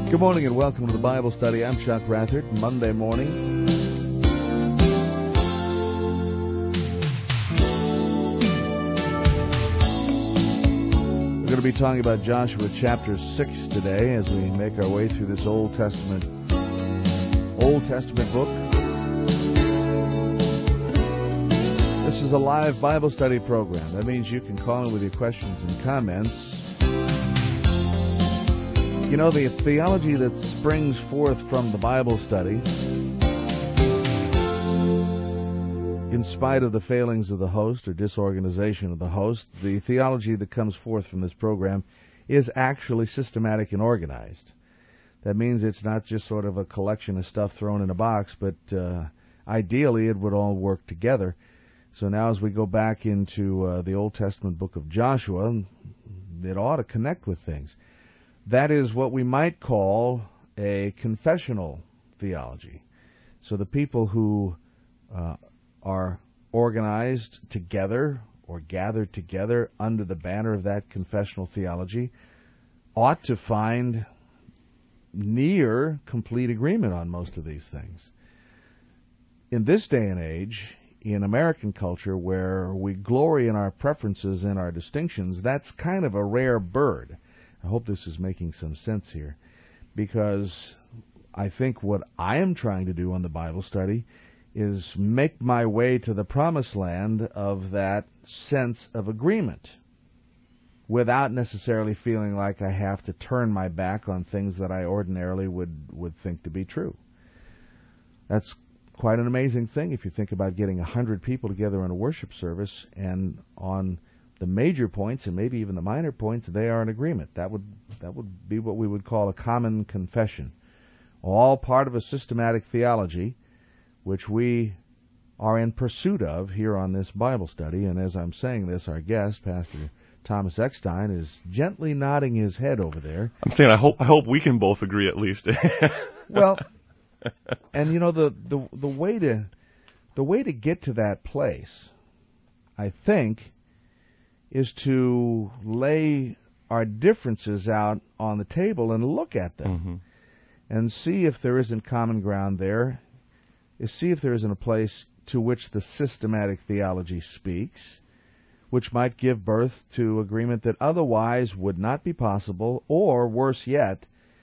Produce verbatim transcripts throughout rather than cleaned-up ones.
Good morning and welcome to the Bible Study. I'm Chuck Rathert. Monday morning. We're going to be talking about Joshua chapter six today as we make our way through this Old Testament, Old Testament book. This is a live Bible study program. That means you can call in with your questions and comments. You know, the theology that springs forth from the Bible study, in spite of the failings of the host or disorganization of the host, the theology that comes forth from this program is actually systematic and organized. That means it's not just sort of a collection of stuff thrown in a box, but uh, ideally it would all work together. So now as we go back into uh, the Old Testament book of Joshua, it ought to connect with things. That is what we might call a confessional theology. So the people who uh, are organized together or gathered together under the banner of that confessional theology ought to find near complete agreement on most of these things. In this day and age, in American culture, where we glory in our preferences and our distinctions, that's kind of a rare bird. I hope this is making some sense here, because I think what I am trying to do on the Bible study is make my way to the promised land of that sense of agreement without necessarily feeling like I have to turn my back on things that I ordinarily would, would think to be true. That's quite an amazing thing if you think about getting a hundred people together in a worship service, and on the major points and maybe even the minor points, they are in agreement. That would that would be what we would call a common confession. All part of a systematic theology, which we are in pursuit of here on this Bible study. And as I'm saying this, our guest, Pastor Thomas Eckstein, is gently nodding his head over there. I'm saying I hope I hope we can both agree at least. Well, and you know the, the the way to the way to get to that place, I think, is to lay our differences out on the table and look at them mm-hmm. and see if there isn't common ground there, is see if there isn't a place to which the systematic theology speaks, which might give birth to agreement that otherwise would not be possible, or worse yet,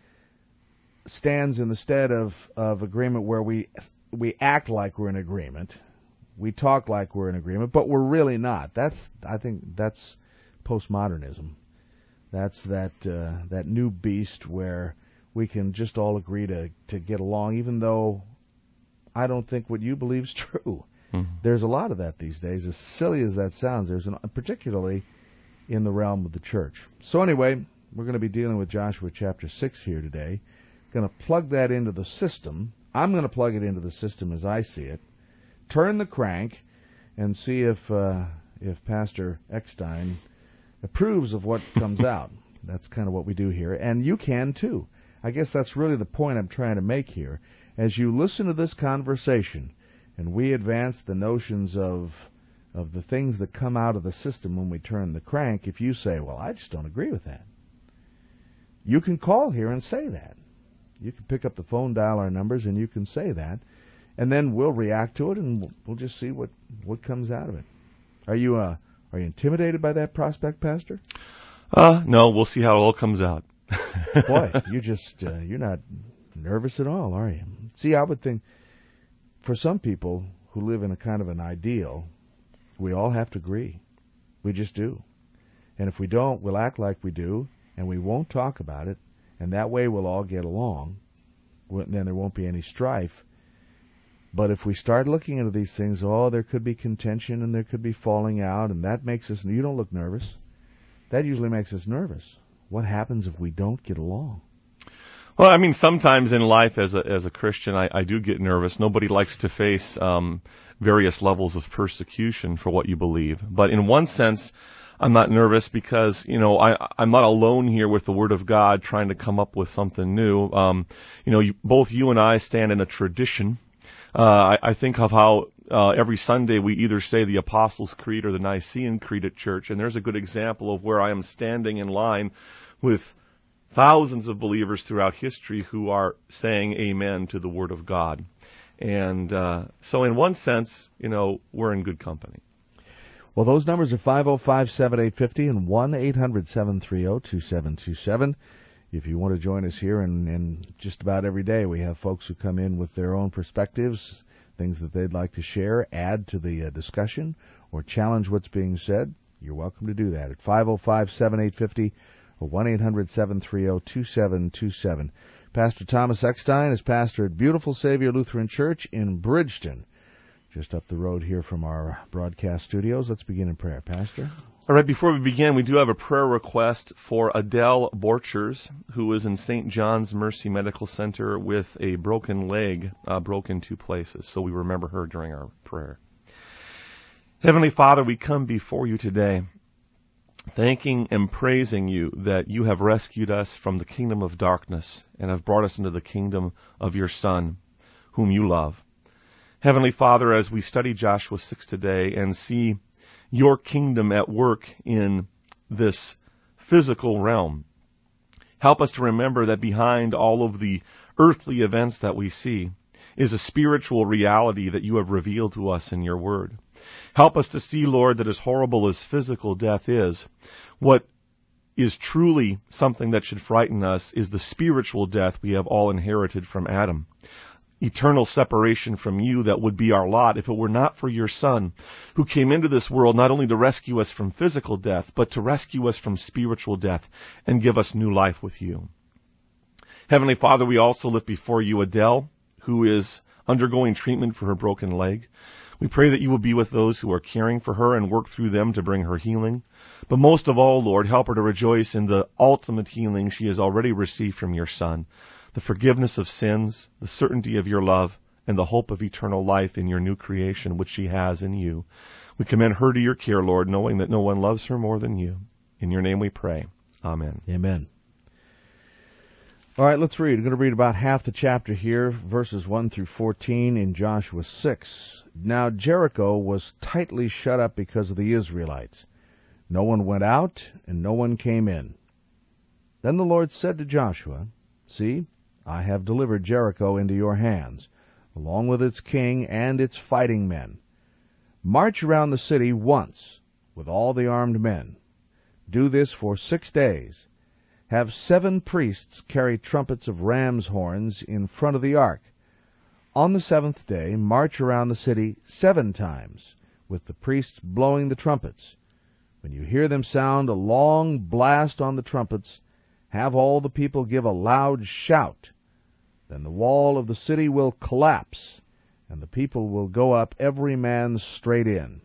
stands in the stead of, of agreement where we we act like we're in agreement. We talk like we're in agreement, but we're really not. That's, I think, that's postmodernism. That's that uh, that new beast where we can just all agree to, to get along, even though I don't think what you believe is true. Mm-hmm. There's a lot of that these days. As silly as that sounds, there's an, particularly in the realm of the church. So anyway, we're going to be dealing with Joshua chapter six here today. Going to plug that into the system. I'm going to plug it into the system as I see it. Turn the crank and see if uh, if Pastor Eckstein approves of what comes out. That's kind of what we do here, and you can too. I guess that's really the point I'm trying to make here. As you listen to this conversation, and we advance the notions of of the things that come out of the system when we turn the crank, if you say, well, I just don't agree with that, you can call here and say that. You can pick up the phone, dial our numbers, and you can say that. And then we'll react to it, and we'll just see what, what comes out of it. Are you uh, are you intimidated by that prospect, Pastor? Uh, no, we'll see how it all comes out. Boy, you just uh, you're not nervous at all, are you? See, I would think for some people who live in a kind of an ideal, we all have to agree. We just do. And if we don't, we'll act like we do, and we won't talk about it, and that way we'll all get along. Then there won't be any strife. But if we start looking into these things, oh, there could be contention and there could be falling out, and that makes us, you don't look nervous. That usually makes us nervous. What happens if we don't get along? Well, I mean, sometimes in life as a as a Christian, I, I do get nervous. Nobody likes to face um, various levels of persecution for what you believe. But in one sense, I'm not nervous because, you know, I, I'm not alone here with the Word of God trying to come up with something new. Um, you know, you, both you and I stand in a tradition. Uh, I, I think of how uh, every Sunday we either say the Apostles' Creed or the Nicene Creed at church, and there's a good example of where I am standing in line with thousands of believers throughout history who are saying amen to the Word of God. And uh, so in one sense, you know, we're in good company. Well, those numbers are five oh five, seven eight five oh and one eight hundred, seven three oh, two seven two seven. If you want to join us here, and, and just about every day we have folks who come in with their own perspectives, things that they'd like to share, add to the uh, discussion, or challenge what's being said, you're welcome to do that at five oh five, seven eight five oh or one eight hundred, seven three oh, two seven two seven. Pastor Thomas Eckstein is pastor at Beautiful Savior Lutheran Church in Bridgeton, just up the road here from our broadcast studios. Let's begin in prayer. Pastor? All right, before we begin, we do have a prayer request for Adele Borchers, who is in Saint John's Mercy Medical Center with a broken leg, uh, broken two places. So we remember her during our prayer. Heavenly Father, we come before you today, thanking and praising you that you have rescued us from the kingdom of darkness and have brought us into the kingdom of your Son, whom you love. Heavenly Father, as we study Joshua six today and see your kingdom at work in this physical realm, help us to remember that behind all of the earthly events that we see is a spiritual reality that you have revealed to us in your word. Help us to see, Lord, that as horrible as physical death is, what is truly something that should frighten us is the spiritual death we have all inherited from Adam. Eternal separation from you that would be our lot if it were not for your Son, who came into this world not only to rescue us from physical death, but to rescue us from spiritual death and give us new life with you. Heavenly Father, we also lift before you Adele, who is undergoing treatment for her broken leg. We pray that you will be with those who are caring for her and work through them to bring her healing. But most of all, Lord, help her to rejoice in the ultimate healing she has already received from your Son, the forgiveness of sins, the certainty of your love, and the hope of eternal life in your new creation, which she has in you. We commend her to your care, Lord, knowing that no one loves her more than you. In your name we pray. Amen. Amen. All right, let's read. I'm going to read about half the chapter here, verses one through fourteen in Joshua six. Now Jericho was tightly shut up because of the Israelites. No one went out, and no one came in. Then the Lord said to Joshua, See, I have delivered Jericho into your hands, along with its king and its fighting men. March around the city once, with all the armed men. Do this for six days. Have seven priests carry trumpets of ram's horns in front of the ark. On the seventh day, march around the city seven times, with the priests blowing the trumpets. When you hear them sound a long blast on the trumpets, have all the people give a loud shout. Then the wall of the city will collapse, and the people will go up every man straight in.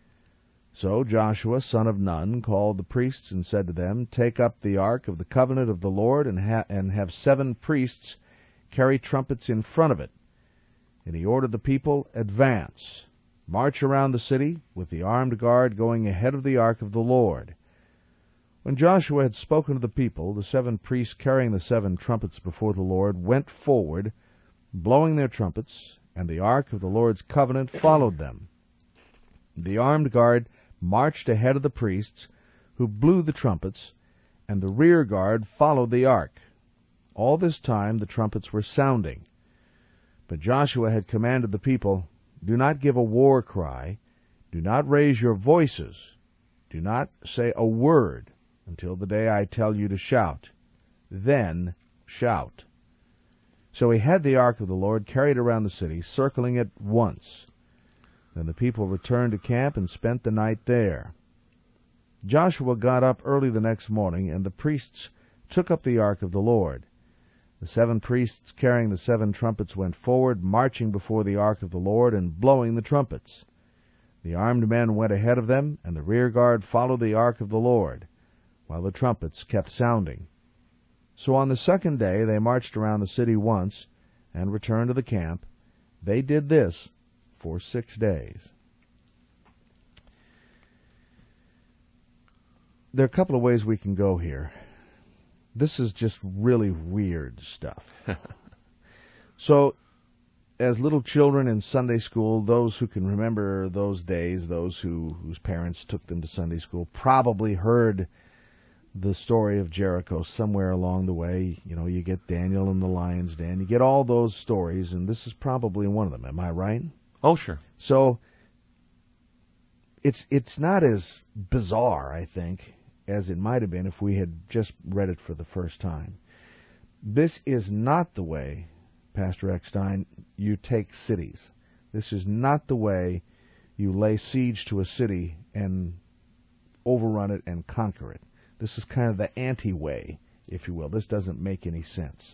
So Joshua, son of Nun, called the priests and said to them, Take up the ark of the covenant of the Lord, and, ha- and have seven priests carry trumpets in front of it. And he ordered the people, Advance, march around the city, with the armed guard going ahead of the ark of the Lord. When Joshua had spoken to the people, the seven priests carrying the seven trumpets before the Lord went forward, blowing their trumpets, and the ark of the Lord's covenant followed them. The armed guard marched ahead of the priests, who blew the trumpets, and the rear guard followed the ark. All this time the trumpets were sounding. But Joshua had commanded the people, Do not give a war cry, do not raise your voices, do not say a word, until the day I tell you to shout. Then shout. So he had the ark of the Lord carried around the city, circling it once. Then the people returned to camp and spent the night there. Joshua got up early the next morning, and the priests took up the ark of the Lord. The seven priests carrying the seven trumpets went forward, marching before the ark of the Lord and blowing the trumpets. The armed men went ahead of them, and the rear guard followed the ark of the Lord, while the trumpets kept sounding. So on the second day they marched around the city once, and returned to the camp. They did this for six days. There are a couple of ways we can go here. This is just really weird stuff. So, as little children in Sunday school, those who can remember those days, those who whose parents took them to Sunday school, probably heard the story of Jericho somewhere along the way. You know, you get Daniel in the lion's den. You get all those stories, and this is probably one of them. Am I right? Oh, sure. So it's it's not as bizarre, I think, as it might have been if we had just read it for the first time. This is not the way, Pastor Eckstein, you take cities. This is not the way you lay siege to a city and overrun it and conquer it. This is kind of the anti-way, if you will. This doesn't make any sense.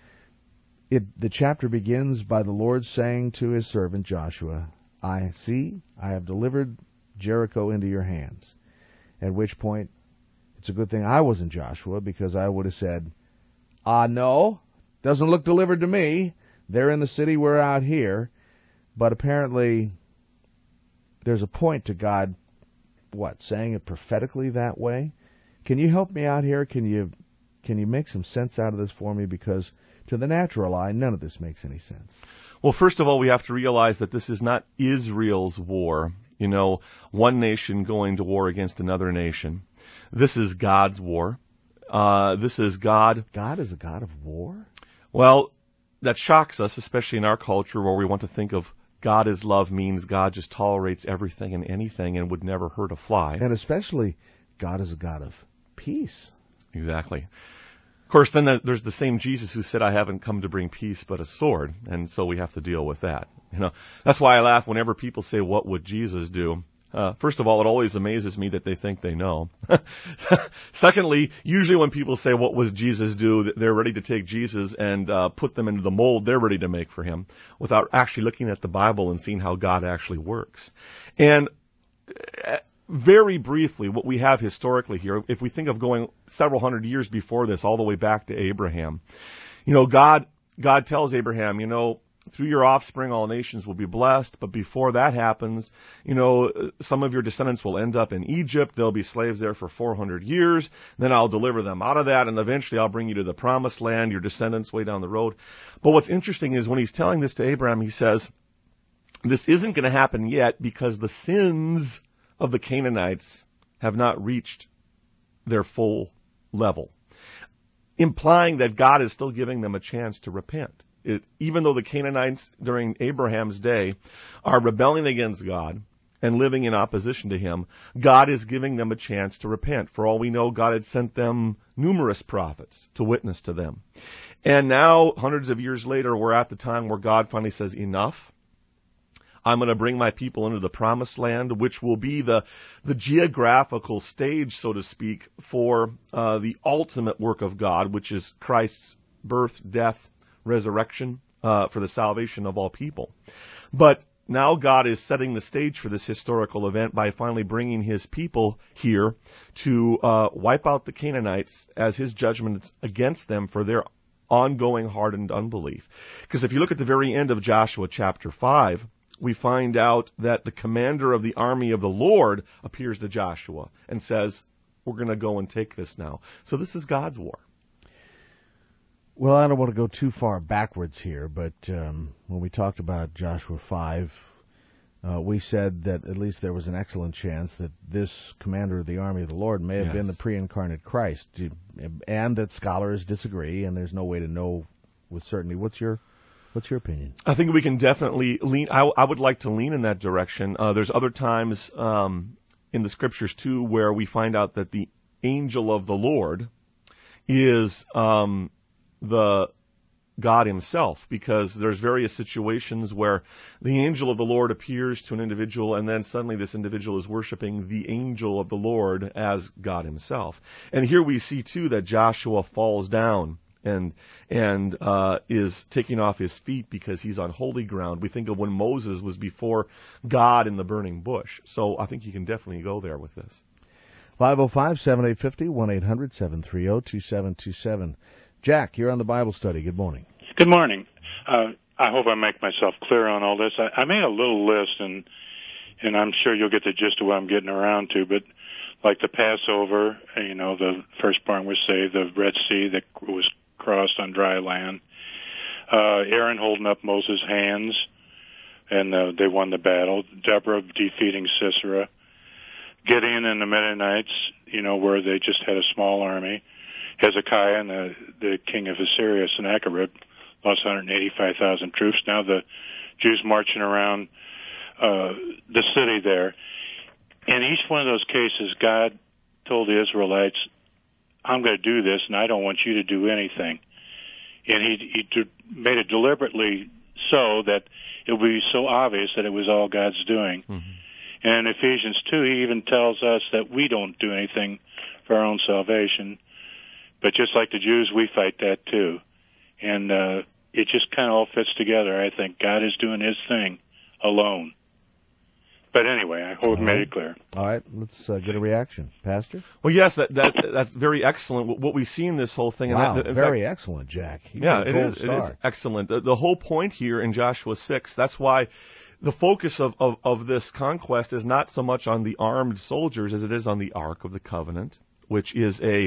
It, the chapter begins by the Lord saying to his servant Joshua, I see, I have delivered Jericho into your hands. At which point, it's a good thing I wasn't Joshua, because I would have said, ah, no, doesn't look delivered to me. They're in the city, we're out here. But apparently, there's a point to God, what, saying it prophetically that way? Can you help me out here? Can you can you make some sense out of this for me? Because to the natural eye, none of this makes any sense. Well, first of all, we have to realize that this is not Israel's war, you know, one nation going to war against another nation. This is God's war. Uh, this is God. God is a God of war? Well, that shocks us, especially in our culture where we want to think of God is love means God just tolerates everything and anything and would never hurt a fly. And especially, God is a God of peace. Exactly. Of course, then there's the same Jesus who said, I haven't come to bring peace but a sword, and so we have to deal with that. You know, that's why I laugh whenever people say, what would Jesus do? Uh, first of all, it always amazes me that they think they know. Secondly, usually when people say, what would Jesus do, they're ready to take Jesus and uh, put them into the mold they're ready to make for him without actually looking at the Bible and seeing how God actually works. And uh, very briefly, what we have historically here, if we think of going several hundred years before this, all the way back to Abraham, you know, God, God tells Abraham, you know, through your offspring, all nations will be blessed. But before that happens, you know, some of your descendants will end up in Egypt. They'll be slaves there for four hundred years. Then I'll deliver them out of that. And eventually I'll bring you to the promised land, your descendants way down the road. But what's interesting is when he's telling this to Abraham, he says, this isn't going to happen yet because the sins of the Canaanites have not reached their full level, implying that God is still giving them a chance to repent. It, even though the Canaanites during Abraham's day are rebelling against God and living in opposition to him, God is giving them a chance to repent. For all we know, God had sent them numerous prophets to witness to them. And now, hundreds of years later, we're at the time where God finally says, enough. I'm going to bring my people into the promised land, which will be the, the geographical stage, so to speak, for uh, the ultimate work of God, which is Christ's birth, death, resurrection uh, for the salvation of all people. But now God is setting the stage for this historical event by finally bringing his people here to uh, wipe out the Canaanites as his judgment against them for their ongoing hardened unbelief. Because if you look at the very end of Joshua chapter five, we find out that the commander of the army of the Lord appears to Joshua and says, we're going to go and take this now. So this is God's war. Well, I don't want to go too far backwards here, but um, when we talked about Joshua five, uh, we said that at least there was an excellent chance that this commander of the army of the Lord may have yes. been the pre-incarnate Christ, and that scholars disagree, and there's no way to know with certainty. What's your what's your opinion? I think we can definitely lean. I, I would like to lean in that direction. Uh, there's other times um, in the scriptures too where we find out that the angel of the Lord is um, the God himself, because there's various situations where the angel of the Lord appears to an individual and then suddenly this individual is worshiping the angel of the Lord as God himself. And here we see too that Joshua falls down and and uh, is taking off his feet because he's on holy ground. We think of when Moses was before God in the burning bush. So I think you can definitely go there with this. five oh five, seven eight five oh, one eight hundred, seven three oh, two seven two seven. Jack, you're on the Bible study. Good morning. Good morning. Uh, I hope I make myself clear on all this. I, I made a little list, and and I'm sure you'll get the gist of what I'm getting around to. But like the Passover, you know, the firstborn was saved, the Red Sea that was crossed on dry land, uh, Aaron holding up Moses' hands, and uh, they won the battle, Deborah defeating Sisera, Gideon and the Midianites, you know, where they just had a small army. Hezekiah and the, the king of Assyria, Sennacherib, lost one hundred eighty-five thousand troops. Now the Jews marching around uh, the city there. In each one of those cases, God told the Israelites, I'm going to do this, and I don't want you to do anything. And he, he de- made it deliberately so that it would be so obvious that it was all God's doing. Mm-hmm. And in Ephesians two, he even tells us that we don't do anything for our own salvation. But just like the Jews, we fight that too. And uh, it just kind of all fits together. I think God is doing his thing alone. But anyway, I hope I made it clear. All right, let's uh, get a reaction. Pastor? Well, yes, that, that that's very excellent. What we see in this whole thing. Wow, and that, very fact, excellent, Jack. You yeah, it is, it is excellent. The, the whole point here in Joshua six, that's why the focus of, of, of this conquest is not so much on the armed soldiers as it is on the Ark of the Covenant, which is a,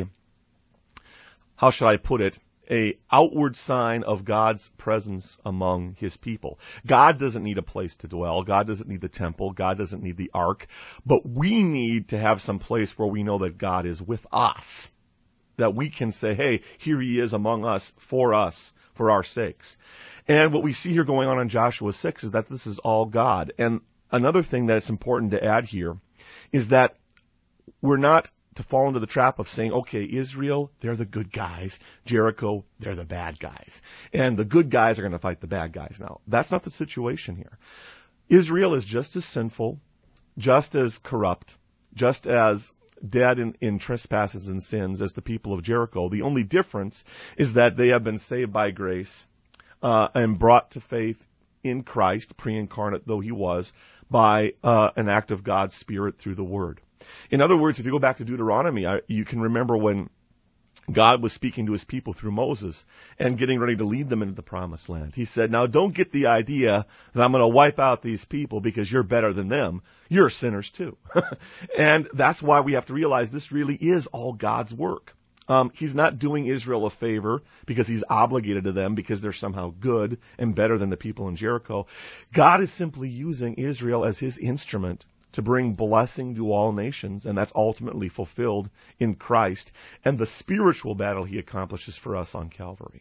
how should I put it, a outward sign of God's presence among his people. God doesn't need a place to dwell. God doesn't need the temple. God doesn't need the ark. But we need to have some place where we know that God is with us, that we can say, hey, here he is among us, for us, for our sakes. And what we see here going on in Joshua six is that this is all God. And another thing that it's important to add here is that we're not to fall into the trap of saying, okay, Israel, they're the good guys. Jericho, they're the bad guys. And the good guys are going to fight the bad guys now. That's not the situation here. Israel is just as sinful, just as corrupt, just as dead in, in trespasses and sins as the people of Jericho. The only difference is that they have been saved by grace uh, and brought to faith in Christ, pre-incarnate though he was, by uh, an act of God's Spirit through the Word. In other words, if you go back to Deuteronomy, I, you can remember when God was speaking to his people through Moses and getting ready to lead them into the promised land. He said, now don't get the idea that I'm going to wipe out these people because you're better than them. You're sinners too. And that's why we have to realize this really is all God's work. Um, he's not doing Israel a favor because he's obligated to them because they're somehow good and better than the people in Jericho. God is simply using Israel as his instrument to bring blessing to all nations, and that's ultimately fulfilled in Christ and the spiritual battle he accomplishes for us on Calvary.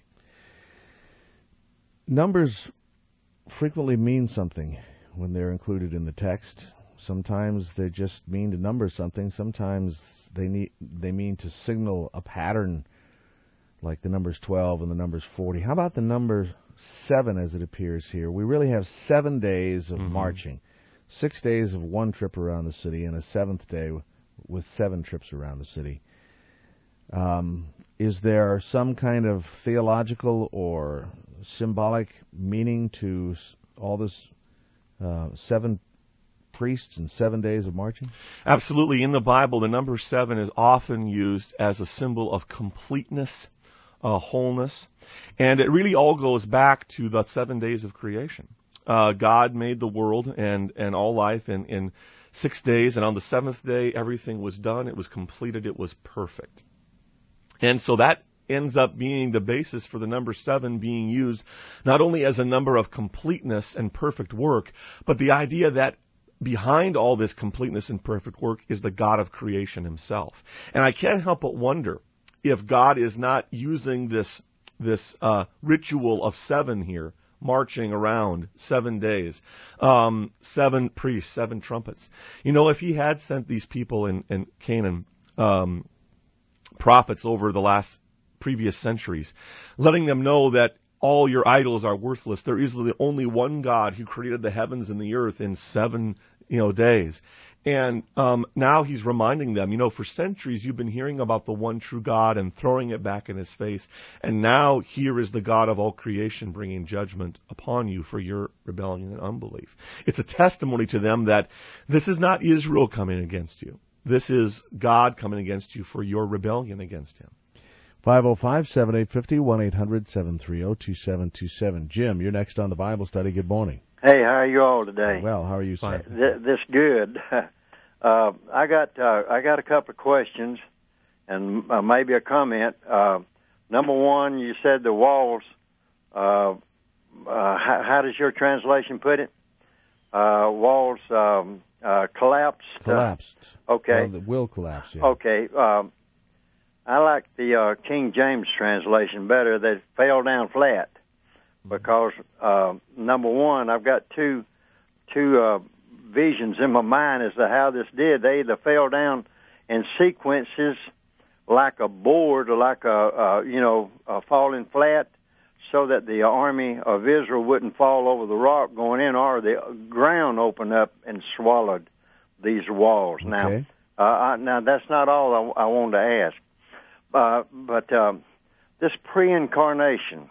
Numbers frequently mean something when they're included in the text. Sometimes they just mean to number something. Sometimes they need they mean to signal a pattern, like the numbers twelve and the numbers forty. How about the number seven as it appears here? We really have seven days of mm-hmm. marching. Six days of one trip around the city and a seventh day with seven trips around the city. Um, is there some kind of theological or symbolic meaning to all this uh, seven priests and seven days of marching? Absolutely. In the Bible, the number seven is often used as a symbol of completeness, uh, wholeness, and it really all goes back to the seven days of creation. Uh, God made the world and, and all life in, in six days, and on the seventh day, everything was done. It was completed. It was perfect. And so that ends up being the basis for the number seven being used not only as a number of completeness and perfect work, but the idea that behind all this completeness and perfect work is the God of creation himself. And I can't help but wonder if God is not using this, this uh, ritual of seven here, marching around seven days, um, seven priests, seven trumpets. You know, if he had sent these people in, in Canaan, um, prophets over the last previous centuries, letting them know that all your idols are worthless. There is only one God who created the heavens and the earth in seven, you know, days. And um, now he's reminding them, you know, for centuries you've been hearing about the one true God and throwing it back in his face. And now here is the God of all creation bringing judgment upon you for your rebellion and unbelief. It's a testimony to them that this is not Israel coming against you. This is God coming against you for your rebellion against him. five oh five, seven eight five oh, one eight hundred, seven three oh, two seven two seven. Jim, you're next on the Bible study. Good morning. Hey, how are you all today? Well, how are you, sir? Th- this good. Uh, I got uh, I got a couple of questions and uh, maybe a comment. Uh, number one, you said the walls. Uh, uh, how, how does your translation put it? Uh, walls um, uh, collapsed. Collapsed. Uh, okay. Well, it will collapse, yeah. Okay. Um, I like the uh, King James translation better. That fell down flat, because uh, number one, I've got two two uh, visions in my mind as to how this did. They either fell down in sequences, like a board, or like a uh, you know uh, falling flat, so that the army of Israel wouldn't fall over the rock going in, or the ground opened up and swallowed these walls. Okay. Now, uh, I, now that's not all I, I wanted to ask. Uh, but um, this pre-incarnation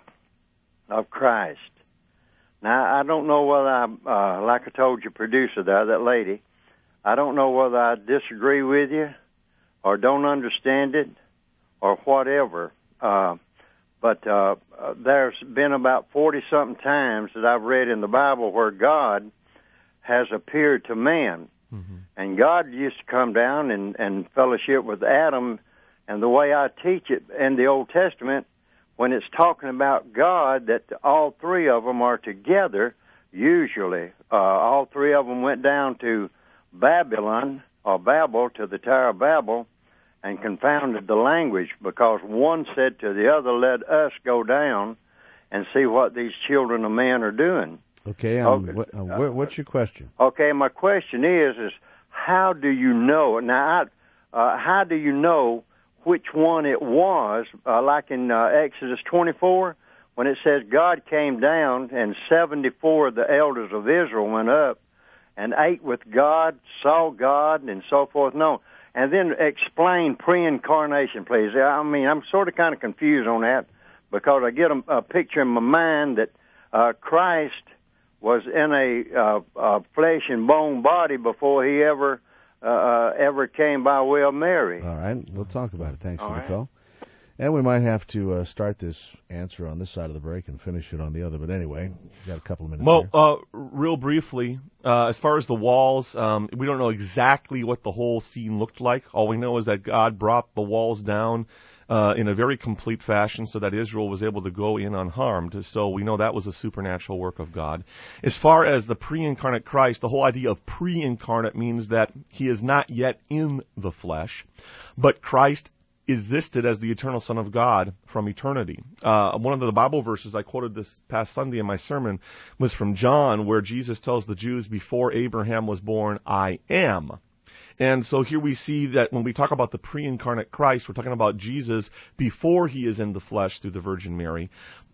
of Christ. Now, I don't know whether I, uh, like I told your producer there, that lady, I don't know whether I disagree with you or don't understand it or whatever. Uh, but uh, uh, there's been about forty-something times that I've read in the Bible where God has appeared to man. Mm-hmm. And God used to come down and, and fellowship with Adam. And the way I teach it in the Old Testament, when it's talking about God, that all three of them are together, usually. Uh, all three of them went down to Babylon, or Babel, to the Tower of Babel, and confounded the language, because one said to the other, let us go down and see what these children of man are doing. Okay, um, okay. What, uh, what's your question? Okay, my question is, is how do you know? Now, I, uh, how do you know which one it was, uh, like in uh, Exodus twenty-four, when it says God came down and seventy-four of the elders of Israel went up and ate with God, saw God, and so forth. No. And then explain pre-incarnation, please. I mean, I'm sort of kind of confused on that, because I get a, a picture in my mind that uh, Christ was in a, uh, a flesh and bone body before he ever Uh, ever came by way of Mary. All right, we'll talk about it. Thanks All for the right. call. And we might have to uh, start this answer on this side of the break and finish it on the other. But anyway, we've got a couple of minutes Well, here. uh, real briefly, uh, as far as the walls, um, we don't know exactly what the whole scene looked like. All we know is that God brought the walls down Uh, in a very complete fashion, so that Israel was able to go in unharmed. So we know that was a supernatural work of God. As far as the pre-incarnate Christ, the whole idea of pre-incarnate means that he is not yet in the flesh, but Christ existed as the eternal Son of God from eternity. Uh, one of the Bible verses I quoted this past Sunday in my sermon was from John, where Jesus tells the Jews, before Abraham was born, I am. And so here we see that when we talk about the pre-incarnate Christ, we're talking about Jesus before he is in the flesh through the Virgin Mary,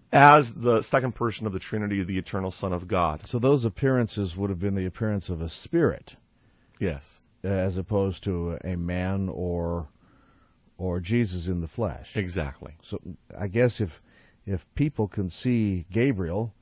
as the second person of the Trinity, the eternal Son of God. So those appearances would have been the appearance of a spirit. Yes. As opposed to a man or or Jesus in the flesh. Exactly. So I guess if if people can see Gabriel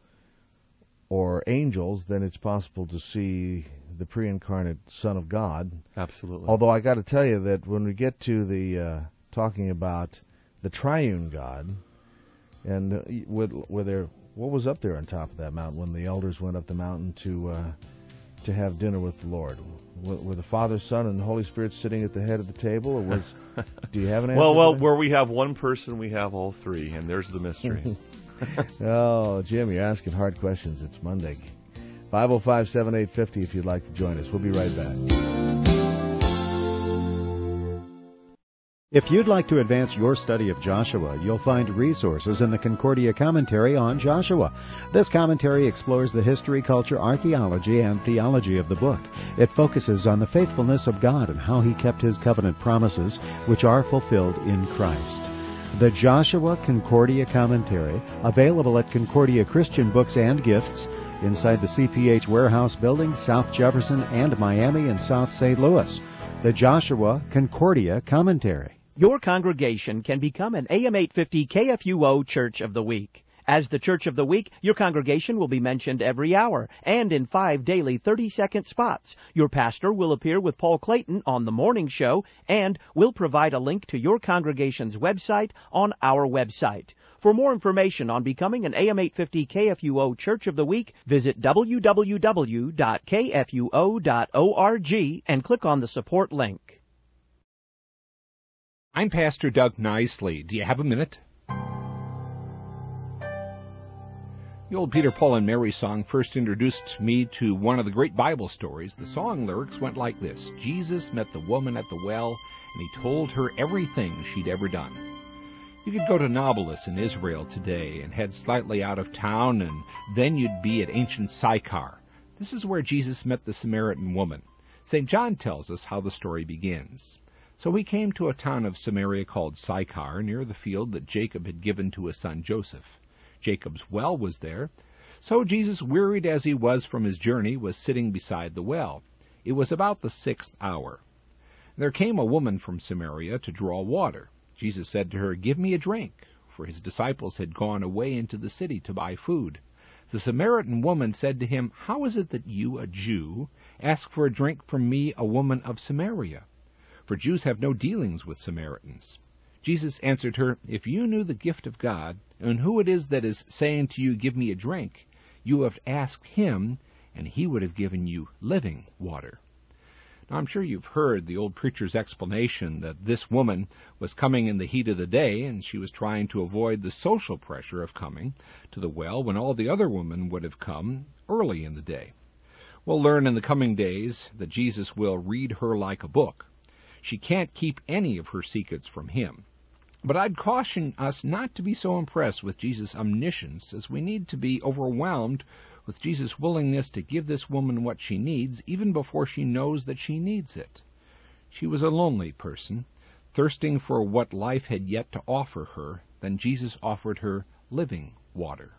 or angels, then it's possible to see the pre-incarnate Son of God. Absolutely. Although I got to tell you that when we get to the uh, talking about the triune God, and uh, with, with their, what was up there on top of that mountain when the elders went up the mountain to uh, to have dinner with the Lord? Were, were the Father, Son, and the Holy Spirit sitting at the head of the table, or was? Do you have an answer? Well, well, to that? where we have one person, we have all three, and there's the mystery. Oh, Jim, you're asking hard questions. It's Monday. five oh five, seven eight five oh if you'd like to join us. We'll be right back. If you'd like to advance your study of Joshua, you'll find resources in the Concordia Commentary on Joshua. This commentary explores the history, culture, archaeology, and theology of the book. It focuses on the faithfulness of God and how he kept his covenant promises, which are fulfilled in Christ. The Joshua Concordia Commentary, available at Concordia Christian Books and Gifts, inside the C P H Warehouse Building, South Jefferson and Miami and South Saint Louis. The Joshua Concordia Commentary. Your congregation can become an A M eight fifty K F U O Church of the Week. As the Church of the Week, your congregation will be mentioned every hour and in five daily thirty-second spots. Your pastor will appear with Paul Clayton on the morning show, and we'll provide a link to your congregation's website on our website. For more information on becoming an A M eight fifty K F U O Church of the Week, visit w w w dot k f u o dot org and click on the support link. I'm Pastor Doug Nicely. Do you have a minute? The old Peter, Paul, and Mary song first introduced me to one of the great Bible stories. The song lyrics went like this: Jesus met the woman at the well, and he told her everything she'd ever done. You could go to Nablus in Israel today and head slightly out of town, and then you'd be at ancient Sychar. This is where Jesus met the Samaritan woman. Saint John tells us how the story begins. So he came to a town of Samaria called Sychar, near the field that Jacob had given to his son Joseph. Jacob's well was there. So Jesus, wearied as he was from his journey, was sitting beside the well. It was about the sixth hour. There came a woman from Samaria to draw water. Jesus said to her, "Give me a drink," for his disciples had gone away into the city to buy food. The Samaritan woman said to him, "How is it that you, a Jew, ask for a drink from me, a woman of Samaria? For Jews have no dealings with Samaritans." Jesus answered her, "If you knew the gift of God, and who it is that is saying to you, 'Give me a drink,' you have asked him, and he would have given you living water." Now, I'm sure you've heard the old preacher's explanation that this woman was coming in the heat of the day, and she was trying to avoid the social pressure of coming to the well when all the other women would have come early in the day. We'll learn in the coming days that Jesus will read her like a book. She can't keep any of her secrets from him. But I'd caution us not to be so impressed with Jesus' omniscience as we need to be overwhelmed with Jesus' willingness to give this woman what she needs, even before she knows that she needs it. She was a lonely person, thirsting for what life had yet to offer her. Then Jesus offered her living water.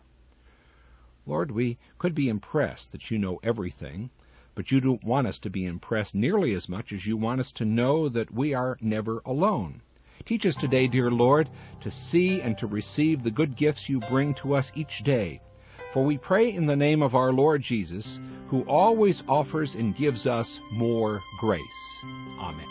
Lord, we could be impressed that you know everything, but you don't want us to be impressed nearly as much as you want us to know that we are never alone. Teach us today, dear Lord, to see and to receive the good gifts you bring to us each day. For we pray in the name of our Lord Jesus, who always offers and gives us more grace. Amen.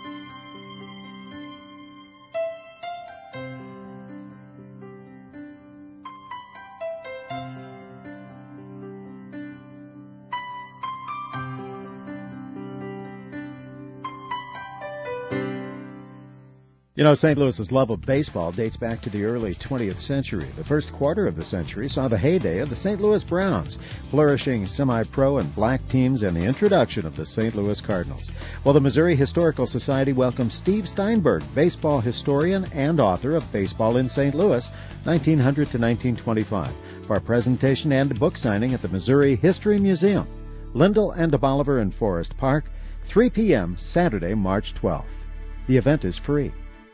You know, Saint Louis's love of baseball dates back to the early twentieth century. The first quarter of the century saw the heyday of the Saint Louis Browns, flourishing semi-pro and black teams, and the introduction of the Saint Louis Cardinals. Well, the Missouri Historical Society welcomes Steve Steinberg, baseball historian and author of Baseball in Saint Louis, nineteen hundred to nineteen twenty-five, for a presentation and book signing at the Missouri History Museum, Lindell and Bolivar in Forest Park, three p.m. Saturday, March twelfth. The event is free.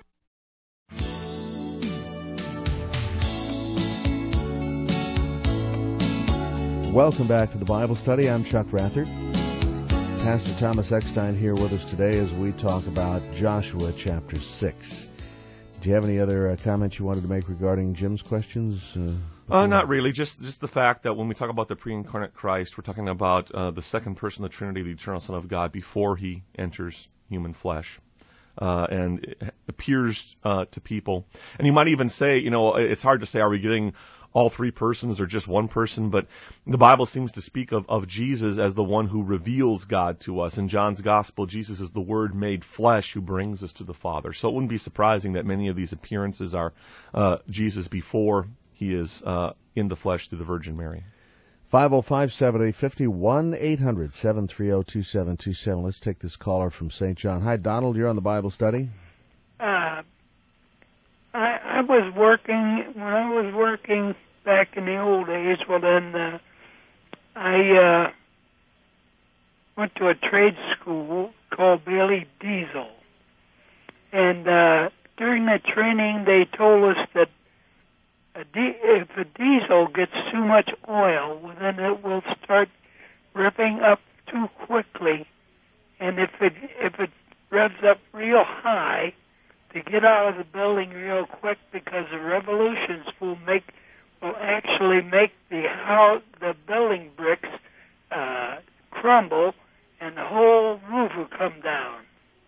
Welcome back to the Bible Study. I'm Chuck Rathert. Pastor Thomas Eckstein here with us today as we talk about Joshua chapter six. Do you have any other uh, comments you wanted to make regarding Jim's questions? Uh, uh, not really. Just just the fact that when we talk about the pre-incarnate Christ, we're talking about uh, the second person of the Trinity, the eternal Son of God, before he enters human flesh. Uh, and it appears uh, to people. And you might even say, you know, it's hard to say, are we getting all three persons or just one person? But the Bible seems to speak of, of Jesus as the one who reveals God to us. In John's Gospel, Jesus is the Word made flesh who brings us to the Father. So it wouldn't be surprising that many of these appearances are uh, Jesus before he is uh, in the flesh through the Virgin Mary. five oh five, seven eight five oh, one eight hundred, seven three oh, two seven two seven. Let's take this caller from Saint John. Hi, Donald. You're on the Bible Study. Uh, I, I was working, when I was working back in the old days, well then, uh, I uh, went to a trade school called Bailey Diesel. And uh, during the training, they told us that A di- if a diesel gets too much oil, well, then it will start revving up too quickly. And if it if it revs up real high, to get out of the building real quick, because the revolutions will make will actually make the how the building bricks uh, crumble, and the whole roof will come down.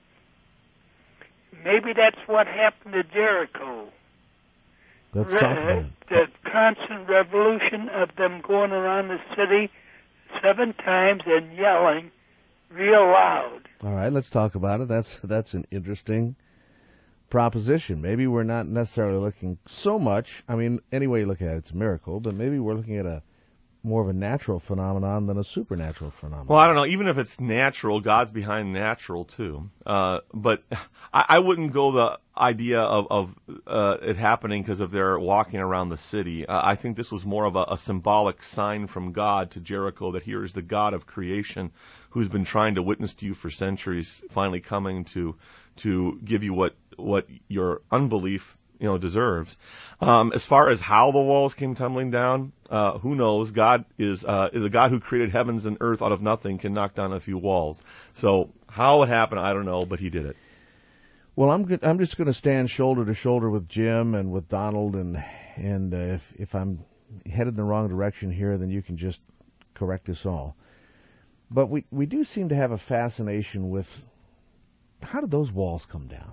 Maybe that's what happened to Jericho. Let's talk about it. The constant revolution of them going around the city seven times and yelling real loud. All right, let's talk about it. That's that's an interesting proposition. Maybe we're not necessarily looking so much, I mean, any way you look at it, it's a miracle, but maybe we're looking at a more of a natural phenomenon than a supernatural phenomenon. Well, I don't know. Even if it's natural, God's behind natural too. Uh, but I, I wouldn't go the idea of, of uh, it happening because of their walking around the city. Uh, I think this was more of a, a symbolic sign from God to Jericho that here is the God of creation who's been trying to witness to you for centuries, finally coming to to give you what what your unbelief you know, deserves. Um, as far as how the walls came tumbling down, uh, who knows? God is, uh, the God who created heavens and earth out of nothing can knock down a few walls. So how it happened, I don't know, but he did it. Well, I'm good, I'm just going to stand shoulder to shoulder with Jim and with Donald, and and uh, if if I'm headed in the wrong direction here, then you can just correct us all. But we we do seem to have a fascination with how did those walls come down?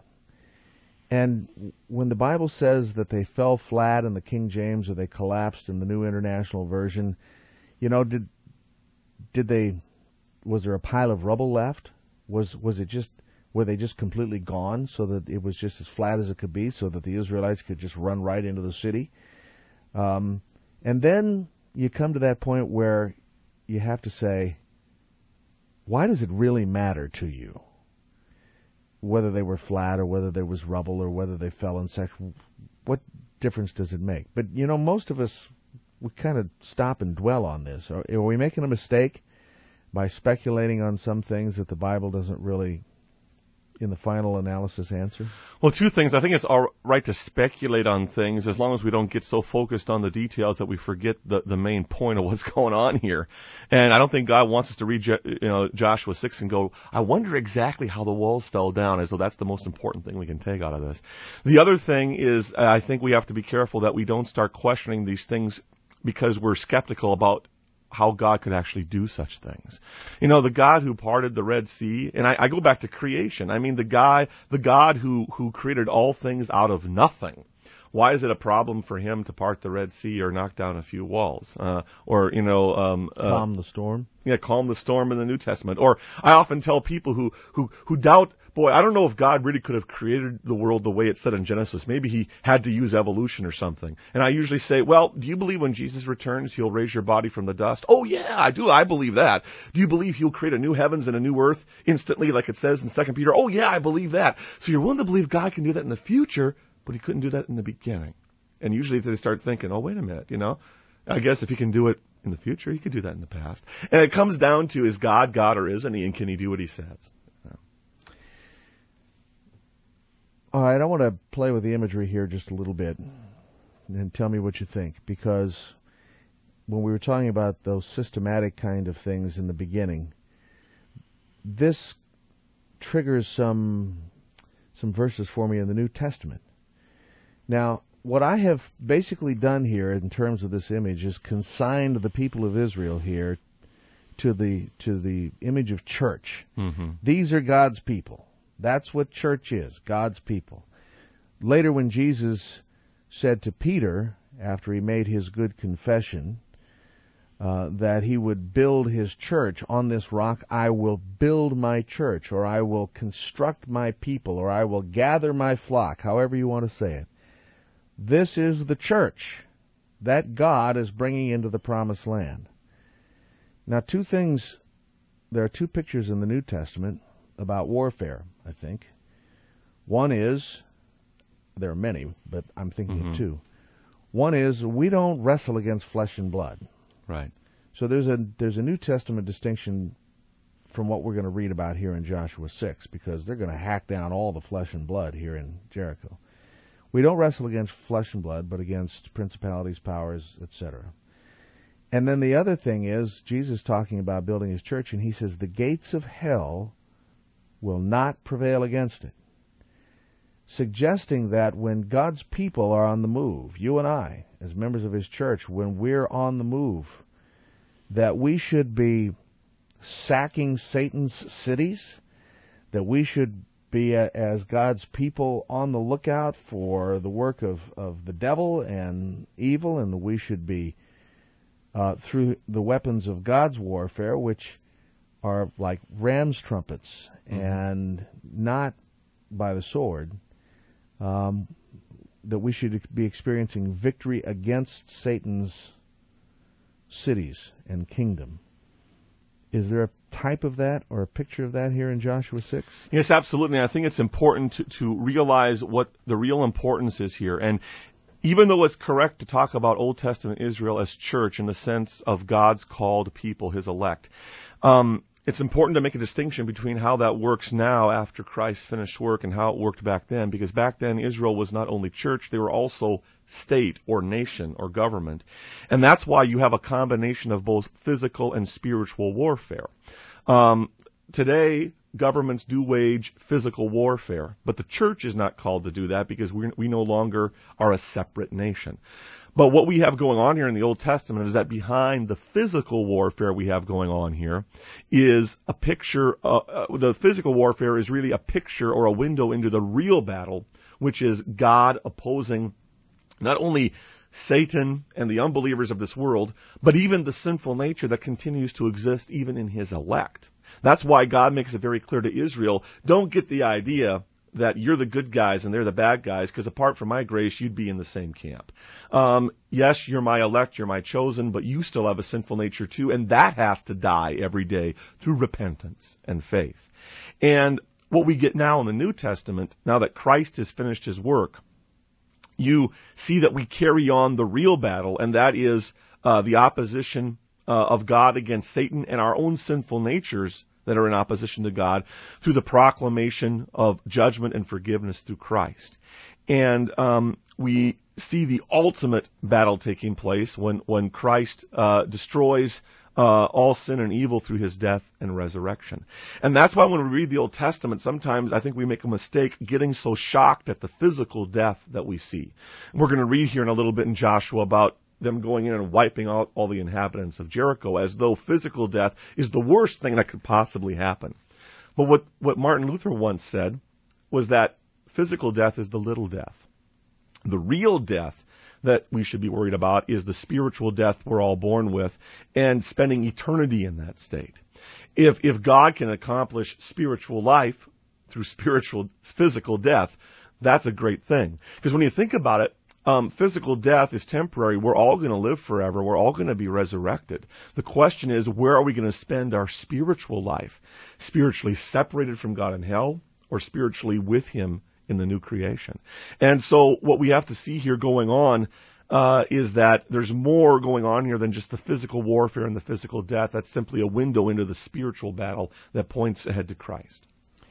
And when the Bible says that they fell flat in the King James or they collapsed in the New International Version, you know, did did they was there a pile of rubble left? Was was it just were they just completely gone so that it was just as flat as it could be so that the Israelites could just run right into the city? Um, and then you come to that point where you have to say, why does it really matter to you? Whether they were flat or whether there was rubble or whether they fell in section, what difference does it make? But, you know, most of us, we kind of stop and dwell on this. Are, are we making a mistake by speculating on some things that the Bible doesn't really, in the final analysis, answer? Well, two things. I think it's all right to speculate on things as long as we don't get so focused on the details that we forget the, the main point of what's going on here. And I don't think God wants us to read you know, Joshua six and go, I wonder exactly how the walls fell down, as though that's the most important thing we can take out of this. The other thing is I think we have to be careful that we don't start questioning these things because we're skeptical about how God could actually do such things. You know, the God who parted the Red Sea, and I, I go back to creation. I mean, the guy, the God who, who created all things out of nothing. Why is it a problem for him to part the Red Sea or knock down a few walls? Uh, or, you know, um, uh, calm the storm? Yeah, calm the storm in the New Testament. Or I often tell people who, who, who doubt, boy, I don't know if God really could have created the world the way it said in Genesis. Maybe he had to use evolution or something. And I usually say, well, do you believe when Jesus returns, he'll raise your body from the dust? Oh, yeah, I do. I believe that. Do you believe he'll create a new heavens and a new earth instantly, like it says in Second Peter? Oh, yeah, I believe that. So you're willing to believe God can do that in the future, but he couldn't do that in the beginning. And usually they start thinking, oh, wait a minute, you know, I guess if he can do it in the future, he could do that in the past. And it comes down to, is God God or isn't he, and can he do what he says? All right, I want to play with the imagery here just a little bit and tell me what you think, because when we were talking about those systematic kind of things in the beginning, this triggers some some verses for me in the New Testament. Now, what I have basically done here in terms of this image is consigned the people of Israel here to the to the image of church. Mm-hmm. These are God's people. That's what church is, God's people. Later when Jesus said to Peter, after he made his good confession, uh, that he would build his church on this rock, I will build my church, or I will construct my people, or I will gather my flock, however you want to say it. This is the church that God is bringing into the promised land. Now, two things, there are two pictures in the New Testament about warfare, I think. One is, there are many, but I'm thinking mm-hmm. of two. One is, we don't wrestle against flesh and blood. Right. So there's a there's a New Testament distinction from what we're going to read about here in Joshua six, because they're going to hack down all the flesh and blood here in Jericho. We don't wrestle against flesh and blood, but against principalities, powers, et cetera. And then the other thing is, Jesus talking about building his church, and he says, the gates of hell will not prevail against it. Suggesting that when God's people are on the move, you and I, as members of his church, when we're on the move, that we should be sacking Satan's cities, that we should be, uh, as God's people, on the lookout for the work of, of the devil and evil, and we should be, uh, through the weapons of God's warfare, which are like ram's trumpets, mm-hmm. and not by the sword, um, that we should be experiencing victory against Satan's cities and kingdom. Is there a type of that or a picture of that here in Joshua six? Yes, absolutely. I think it's important to, to realize what the real importance is here. And even though it's correct to talk about Old Testament Israel as church in the sense of God's called people, his elect, um, it's important to make a distinction between how that works now after Christ's finished work and how it worked back then, because back then Israel was not only church, they were also state or nation or government. And that's why you have a combination of both physical and spiritual warfare. Um, today, governments do wage physical warfare, but the church is not called to do that because we we no longer are a separate nation. But what we have going on here in the Old Testament is that behind the physical warfare we have going on here is a picture, uh, uh, the physical warfare is really a picture or a window into the real battle, which is God opposing not only Satan and the unbelievers of this world, but even the sinful nature that continues to exist even in his elect. That's why God makes it very clear to Israel, don't get the idea that you're the good guys and they're the bad guys, because apart from my grace, you'd be in the same camp. Um, yes, you're my elect, you're my chosen, but you still have a sinful nature too, and that has to die every day through repentance and faith. And what we get now in the New Testament, now that Christ has finished his work, you see that we carry on the real battle, and that is uh, the opposition uh, of God against Satan and our own sinful natures that are in opposition to God through the proclamation of judgment and forgiveness through Christ. And um, we see the ultimate battle taking place when, when Christ uh, destroys uh, all sin and evil through his death and resurrection. And that's why when we read the Old Testament, sometimes I think we make a mistake getting so shocked at the physical death that we see. And we're going to read here in a little bit in Joshua about them going in and wiping out all the inhabitants of Jericho, as though physical death is the worst thing that could possibly happen. But what, what Martin Luther once said was that physical death is the little death. The real death that we should be worried about is the spiritual death we're all born with and spending eternity in that state. If, if God can accomplish spiritual life through spiritual, physical death, that's a great thing. Because when you think about it, Um, physical death is temporary. We're all going to live forever. We're all going to be resurrected. The question is, where are we going to spend our spiritual life? Spiritually separated from God in hell, or spiritually with him in the new creation? And so what we have to see here going on uh, is that there's more going on here than just the physical warfare and the physical death. That's simply a window into the spiritual battle that points ahead to Christ.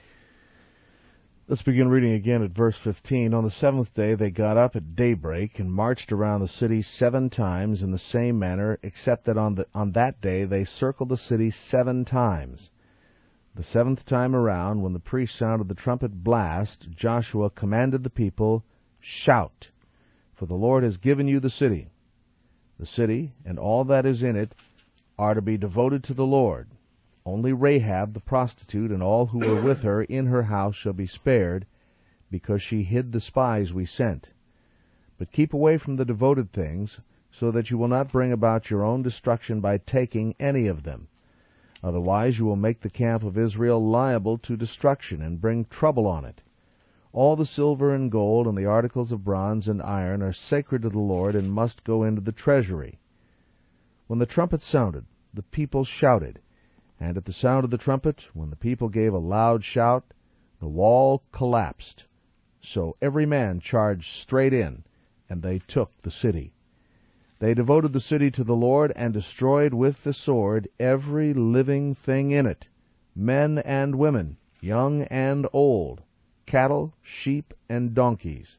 Let's begin reading again at verse fifteen. On the seventh day they got up at daybreak and marched around the city seven times in the same manner, except that on the on that day they circled the city seven times. The seventh time around, when the priest sounded the trumpet blast, Joshua commanded the people, "Shout, for the Lord has given you the city. The city and all that is in it are to be devoted to the Lord. Only Rahab the prostitute and all who were with her in her house shall be spared, because she hid the spies we sent. But keep away from the devoted things, so that you will not bring about your own destruction by taking any of them. Otherwise you will make the camp of Israel liable to destruction, and bring trouble on it. All the silver and gold and the articles of bronze and iron are sacred to the Lord, and must go into the treasury." When the trumpet sounded, the people shouted. And at the sound of the trumpet, when the people gave a loud shout, the wall collapsed. So every man charged straight in, and they took the city. They devoted the city to the Lord, and destroyed with the sword every living thing in it, men and women, young and old, cattle, sheep, and donkeys.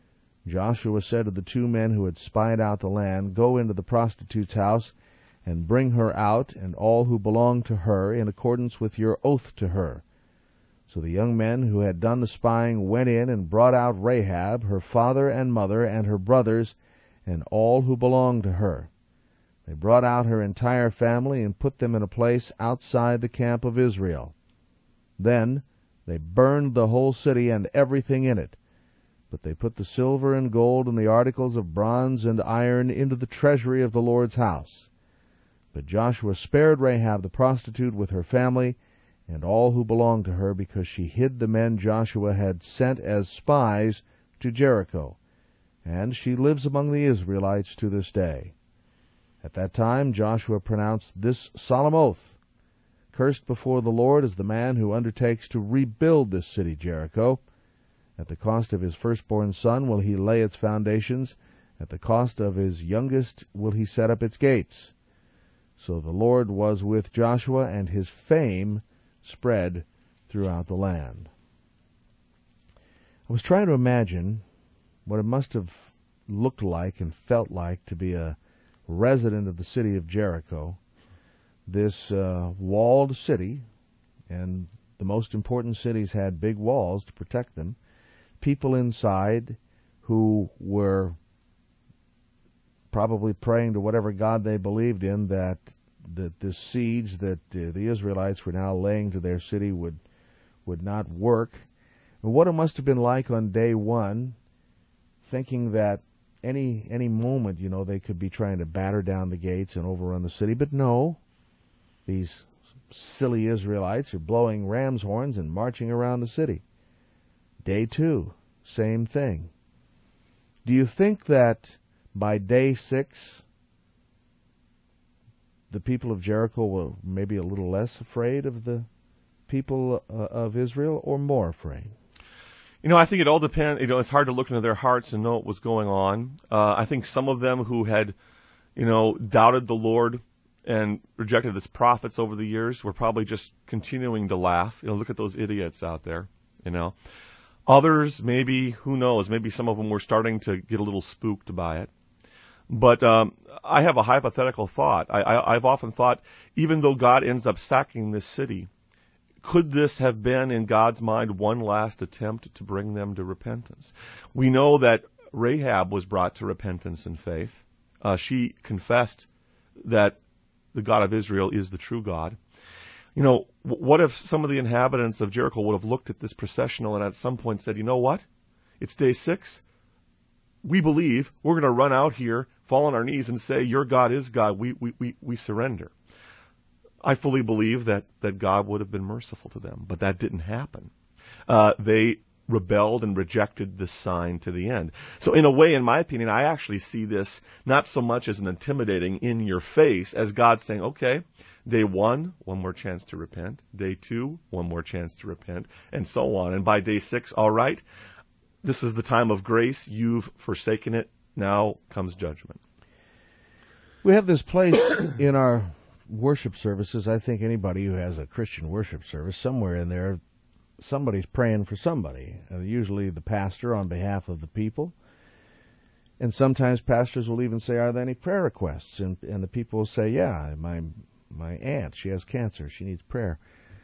Joshua said to the two men who had spied out the land, "Go into the prostitute's house, and bring her out, and all who belong to her, in accordance with your oath to her." So the young men who had done the spying went in and brought out Rahab, her father and mother, and her brothers, and all who belonged to her. They brought out her entire family and put them in a place outside the camp of Israel. Then they burned the whole city and everything in it. But they put the silver and gold and the articles of bronze and iron into the treasury of the Lord's house. But Joshua spared Rahab the prostitute with her family and all who belonged to her, because she hid the men Joshua had sent as spies to Jericho, and she lives among the Israelites to this day. At that time Joshua pronounced this solemn oath: "Cursed before the Lord is the man who undertakes to rebuild this city Jericho. At the cost of his firstborn son will he lay its foundations. At the cost of his youngest will he set up its gates." So the Lord was with Joshua, and his fame spread throughout the land. I was trying to imagine what it must have looked like and felt like to be a resident of the city of Jericho, this uh, walled city, and the most important cities had big walls to protect them. People inside who were probably praying to whatever God they believed in that that this siege that uh, the Israelites were now laying to their city would would not work. And what it must have been like on day one, thinking that any any moment, you know, they could be trying to batter down the gates and overrun the city. But no, these silly Israelites are blowing ram's horns and marching around the city. Day two, same thing. Do you think that by day six, the people of Jericho were maybe a little less afraid of the people uh, of Israel, or more afraid? You know, I think it all depends. You know, it's hard to look into their hearts and know what was going on. Uh, I think some of them who had, you know, doubted the Lord and rejected his prophets over the years were probably just continuing to laugh. You know, look at those idiots out there, you know. Others, maybe, who knows, maybe some of them were starting to get a little spooked by it. But um, I have a hypothetical thought. I, I, I've often thought, even though God ends up sacking this city, could this have been, in God's mind, one last attempt to bring them to repentance? We know that Rahab was brought to repentance and faith. Uh, she confessed that the God of Israel is the true God. You know, what if some of the inhabitants of Jericho would have looked at this processional and at some point said, you know what? It's day six. We believe. We're going to run out here, fall on our knees, and say, your God is God. We, we, we, we surrender. I fully believe that, that God would have been merciful to them, but that didn't happen. Uh, they rebelled and rejected this sign to the end. So in a way, in my opinion, I actually see this not so much as an intimidating in your face as God saying, okay, day one, one more chance to repent. Day two, one more chance to repent, and so on. And by day six, all right, this is the time of grace. You've forsaken it. Now comes judgment. We have this place in our worship services. I think anybody who has a Christian worship service, somewhere in there, somebody's praying for somebody, uh, usually the pastor on behalf of the people. And sometimes pastors will even say, are there any prayer requests? And, and the people will say, yeah, my my aunt, she has cancer, she needs prayer.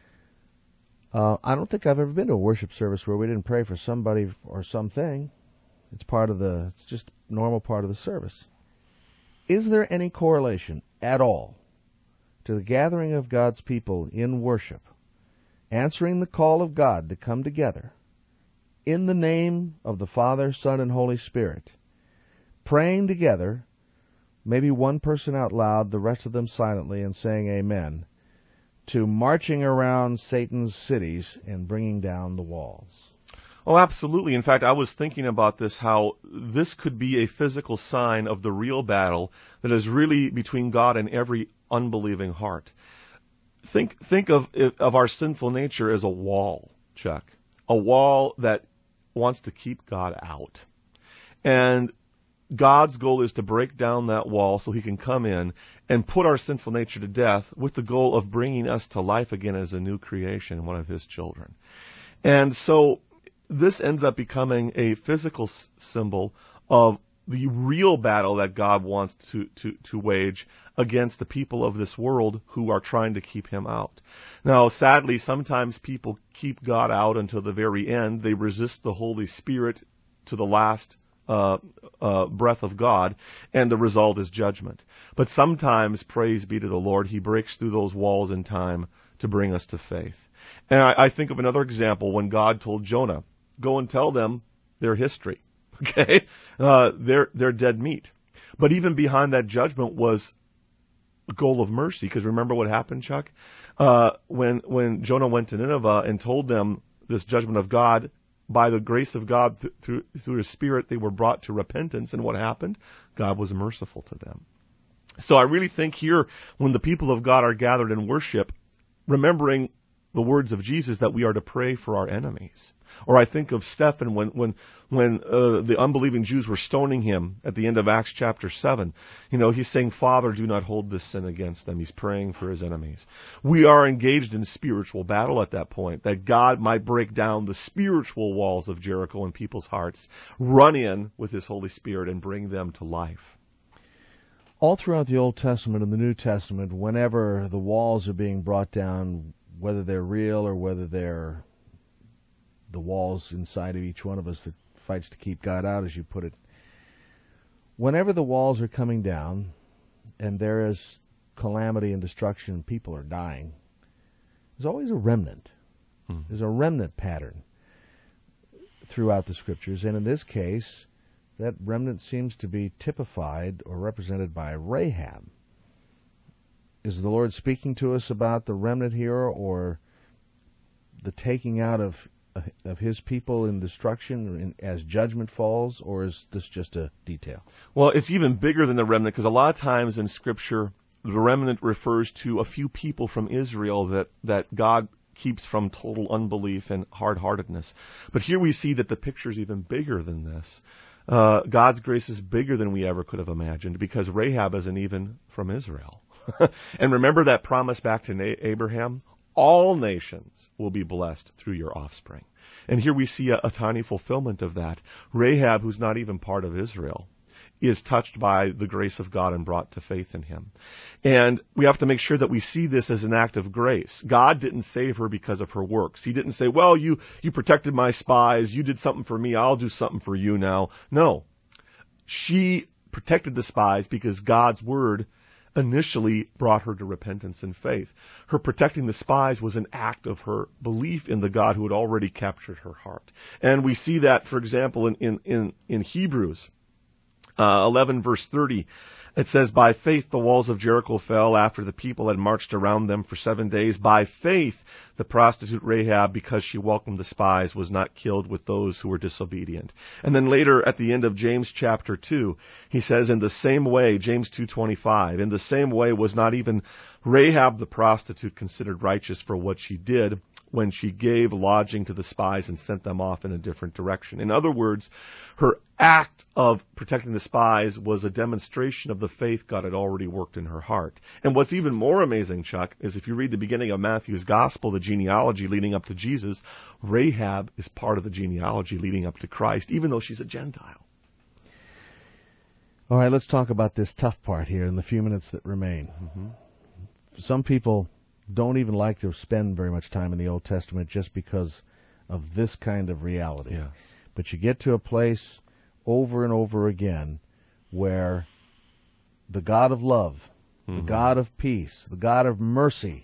Uh, I don't think I've ever been to a worship service where we didn't pray for somebody or something. It's part of the, it's just a normal part of the service. Is there any correlation at all to the gathering of God's people in worship, answering the call of God to come together in the name of the Father, Son, and Holy Spirit, praying together, maybe one person out loud, the rest of them silently, and saying amen, to marching around Satan's cities and bringing down the walls? Oh, absolutely. In fact, I was thinking about this, how this could be a physical sign of the real battle that is really between God and every unbelieving heart. Think think of of our sinful nature as a wall, Chuck. A wall that wants to keep God out. And God's goal is to break down that wall so he can come in and put our sinful nature to death with the goal of bringing us to life again as a new creation, one of his children. And so this ends up becoming a physical s- symbol of the real battle that God wants to, to, to wage against the people of this world who are trying to keep him out. Now, sadly, sometimes people keep God out until the very end. They resist the Holy Spirit to the last uh, uh, breath of God, and the result is judgment. But sometimes, praise be to the Lord, he breaks through those walls in time to bring us to faith. And I, I think of another example when God told Jonah, go and tell them their history. Okay? Uh, they're, they're dead meat. But even behind that judgment was a goal of mercy. Because remember what happened, Chuck? Uh, when, when Jonah went to Nineveh and told them this judgment of God, by the grace of God, th- through, through his Spirit, they were brought to repentance. And what happened? God was merciful to them. So I really think here, when the people of God are gathered in worship, remembering the words of Jesus that we are to pray for our enemies. Or I think of Stephen when when when uh, the unbelieving Jews were stoning him at the end of Acts chapter seven. You know, he's saying, Father, do not hold this sin against them. He's praying for his enemies. We are engaged in spiritual battle at that point, that God might break down the spiritual walls of Jericho in people's hearts, run in with his Holy Spirit and bring them to life. All throughout the Old Testament and the New Testament, whenever the walls are being brought down, whether they're real or whether they're the walls inside of each one of us that fights to keep God out, as you put it, whenever the walls are coming down and there is calamity and destruction and people are dying, there's always a remnant. Hmm. There's a remnant pattern throughout the Scriptures, and in this case, that remnant seems to be typified or represented by Rahab. Is the Lord speaking to us about the remnant here, or the taking out of of his people in destruction in, as judgment falls, or is this just a detail? Well, it's even bigger than the remnant, because a lot of times in Scripture, the remnant refers to a few people from Israel that, that God keeps from total unbelief and hard-heartedness. But here we see that the picture is even bigger than this. Uh, God's grace is bigger than we ever could have imagined, because Rahab isn't even from Israel. And remember that promise back to Na- Abraham? All nations will be blessed through your offspring. And here we see a, a tiny fulfillment of that. Rahab, who's not even part of Israel, is touched by the grace of God and brought to faith in him. And we have to make sure that we see this as an act of grace. God didn't save her because of her works. He didn't say, well, you, you protected my spies, you did something for me, I'll do something for you now. No. She protected the spies because God's word initially brought her to repentance and faith. Her protecting the spies was an act of her belief in the God who had already captured her heart. And we see that, for example, in, in, in, in Hebrews uh, eleven, verse thirty. It says, by faith the walls of Jericho fell after the people had marched around them for seven days. By faith the prostitute Rahab, because she welcomed the spies, was not killed with those who were disobedient. And then later at the end of James chapter two, he says, in the same way, James two twenty-five, in the same way was not even Rahab the prostitute considered righteous for what she did when she gave lodging to the spies and sent them off in a different direction. In other words, her act of protecting the spies was a demonstration of the faith God had already worked in her heart. And what's even more amazing, Chuck, is if you read the beginning of Matthew's gospel, the genealogy leading up to Jesus, Rahab is part of the genealogy leading up to Christ, even though she's a Gentile. All right, let's talk about this tough part here in the few minutes that remain. Mm-hmm. Some people don't even like to spend very much time in the Old Testament just because of this kind of reality. Yes. But you get to a place over and over again where the God of love, mm-hmm. the God of peace, the God of mercy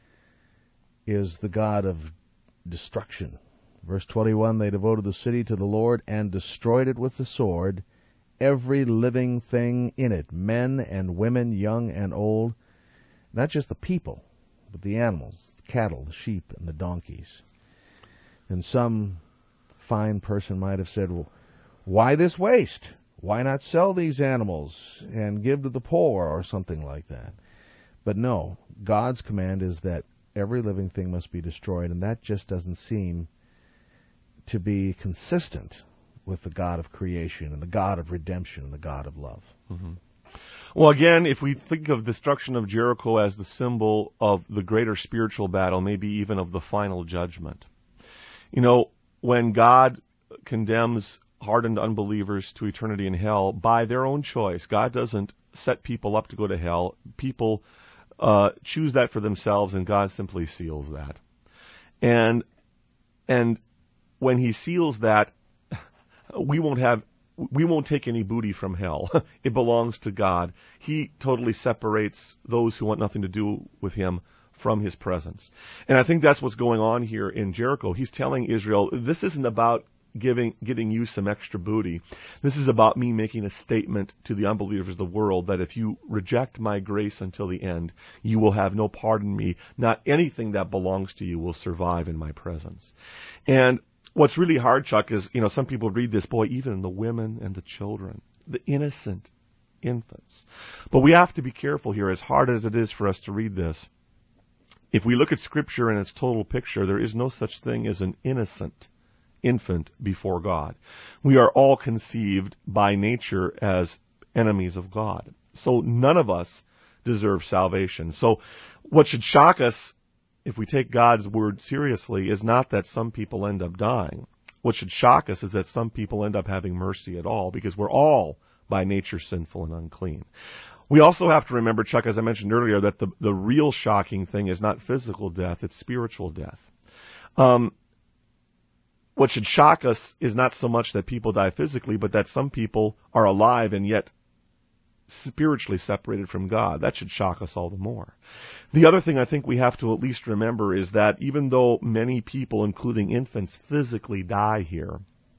is the God of destruction. Verse twenty-one, they devoted the city to the Lord and destroyed it with the sword, every living thing in it, men and women, young and old, not just the people, but the animals, the cattle, the sheep, and the donkeys. And some fine person might have said, well, why this waste? Why not sell these animals and give to the poor or something like that? But no, God's command is that every living thing must be destroyed, and that just doesn't seem to be consistent with the God of creation and the God of redemption and the God of love. Mm-hmm. Well, again, if we think of destruction of Jericho as the symbol of the greater spiritual battle, maybe even of the final judgment. You know, when God condemns hardened unbelievers to eternity in hell by their own choice, God doesn't set people up to go to hell. People uh, choose that for themselves, and God simply seals that. And and when He seals that, we won't have We won't take any booty from hell. It belongs to God. He totally separates those who want nothing to do with Him from His presence. And I think that's what's going on here in Jericho. He's telling Israel, this isn't about giving, getting you some extra booty. This is about me making a statement to the unbelievers of the world that if you reject my grace until the end, you will have no part in me. Not anything that belongs to you will survive in my presence. And what's really hard, Chuck, is, you know, some people read this, boy, even the women and the children, the innocent infants. But we have to be careful here, as hard as it is for us to read this. If we look at Scripture in its total picture, there is no such thing as an innocent infant before God. We are all conceived by nature as enemies of God. So none of us deserve salvation. So what should shock us, if we take God's word seriously, is not that some people end up dying. What should shock us is that some people end up having mercy at all, because we're all by nature sinful and unclean. We also have to remember, Chuck, as I mentioned earlier, that the, the real shocking thing is not physical death, it's spiritual death. Um, what should shock us is not so much that people die physically, but that some people are alive and yet spiritually separated from God. That should shock us all the more. The other thing I think we have to at least remember is that even though many people, including infants, physically die here,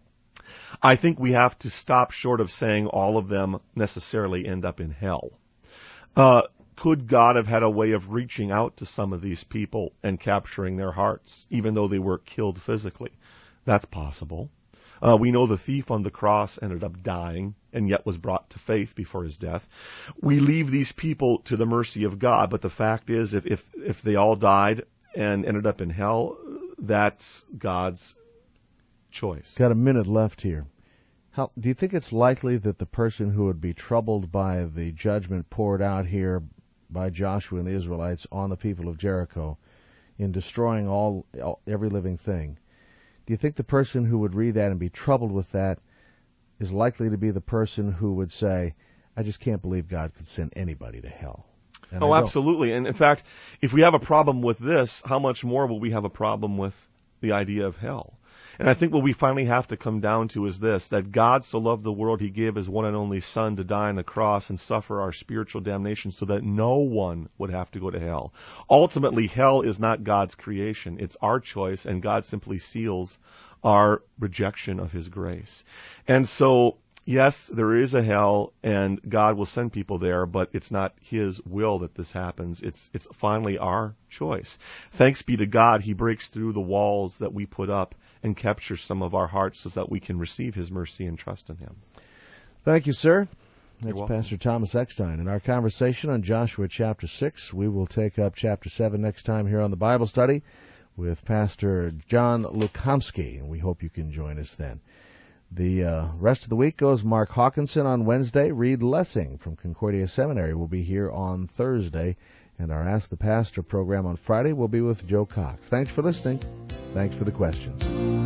I think we have to stop short of saying all of them necessarily end up in hell. Uh, could God have had a way of reaching out to some of these people and capturing their hearts, even though they were killed physically? That's possible. Uh, we know the thief on the cross ended up dying and yet was brought to faith before his death. We leave these people to the mercy of God, but the fact is, if, if, if they all died and ended up in hell, that's God's choice. Got a minute left here. How, do you think it's likely that the person who would be troubled by the judgment poured out here by Joshua and the Israelites on the people of Jericho in destroying all, all every living thing, do you think the person who would read that and be troubled with that is likely to be the person who would say, I just can't believe God could send anybody to hell? And oh, absolutely. And in fact, if we have a problem with this, how much more will we have a problem with the idea of hell? And I think what we finally have to come down to is this, that God so loved the world, he gave his one and only Son to die on the cross and suffer our spiritual damnation so that no one would have to go to hell. Ultimately, hell is not God's creation. It's our choice, and God simply seals our rejection of his grace. And so, yes, there is a hell, and God will send people there, but it's not his will that this happens. It's it's finally our choice. Thanks be to God, he breaks through the walls that we put up and captures some of our hearts so that we can receive his mercy and trust in him. Thank you, sir. That's Pastor Thomas Eckstein. In our conversation on Joshua chapter six, we will take up chapter seven next time here on the Bible Study with Pastor John Lukomsky, and we hope you can join us then. The uh, rest of the week goes Mark Hawkinson on Wednesday. Reed Lessing from Concordia Seminary will be here on Thursday. And our Ask the Pastor program on Friday will be with Joe Cox. Thanks for listening. Thanks for the questions.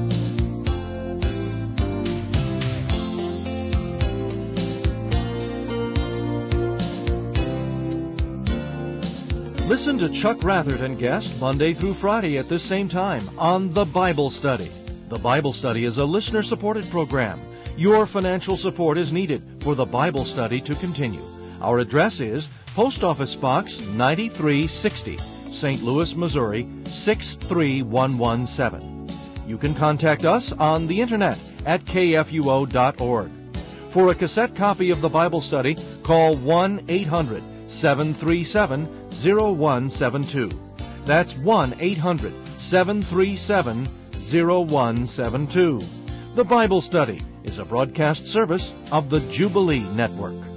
Listen to Chuck Rathert and guest Monday through Friday at this same time on The Bible Study. The Bible Study is a listener-supported program. Your financial support is needed for The Bible Study to continue. Our address is Post Office Box ninety-three sixty, Saint Louis, Missouri six three one one seven. You can contact us on the Internet at K F U O dot org. For a cassette copy of the Bible Study, call one eight hundred seven three seven zero one seven two. That's one eight hundred seven three seven zero one seven two. The Bible Study is a broadcast service of the Jubilee Network.